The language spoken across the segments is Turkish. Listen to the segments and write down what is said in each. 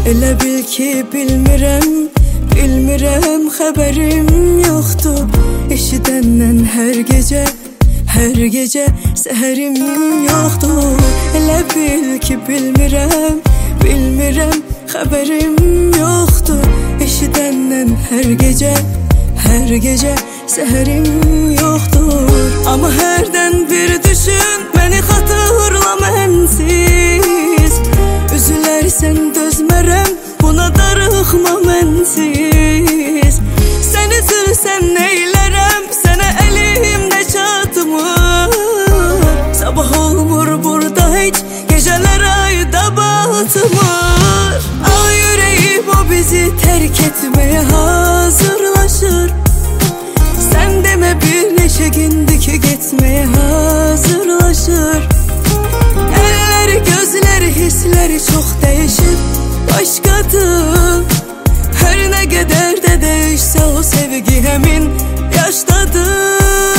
Elə bil ki bilmirəm, bilmirəm, xəbərim yoxdur. Eşidəndən hər gecə səhərim yoxdur. Elə bil ki bilmirəm, bilmirəm, xəbərim yoxdur. Eşidəndən hər gecə səhərim yoxdur. Amma hərdən bir düşün, məni xatırla mənsiz. Üzülərsən dözmərəm, buna darıxma mənsiz. Sən üzülsən neylərəm, sənə əlimdə çatmır. Sabah olmur burada heç, gecələr ayda batmır. Al yüreğim o bizi terk etmeye hazırlaşır. Sen deme bir neçə gündür ki getmeye hazırlaşır. Elleri, gözleri, hisleri çok değişip başkadır. Her ne kadar da değişse o sevgi hemin yaştadır.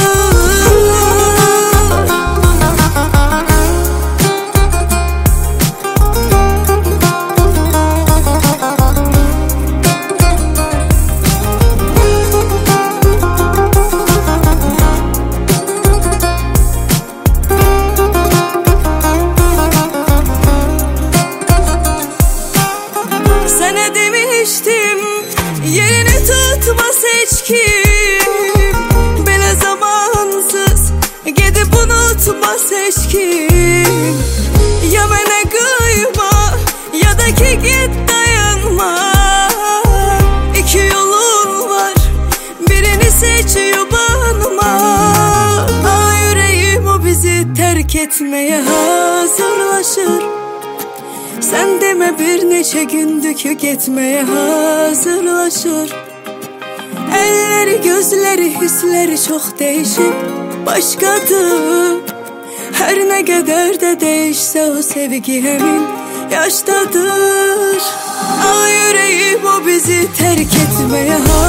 Sana demiştim, yerini tutmaz hiç kim. Belə zamansız gedib unutmaz hiç kim. Ya mənə qıyma, ya da ki git dayanma. İki yolun var, birini seç yubanma. Al yüreğim o bizi terk etmeye hazırlaşır. Sen deme bir neçə gündür ki getmeye hazırlaşır. Elleri, gözleri, hisleri çok değişip başkadır. Her ne kadar da değişse o sevgi hemin yaştadır. Al yüreğim o bizi terk etmeye hazırlaşır.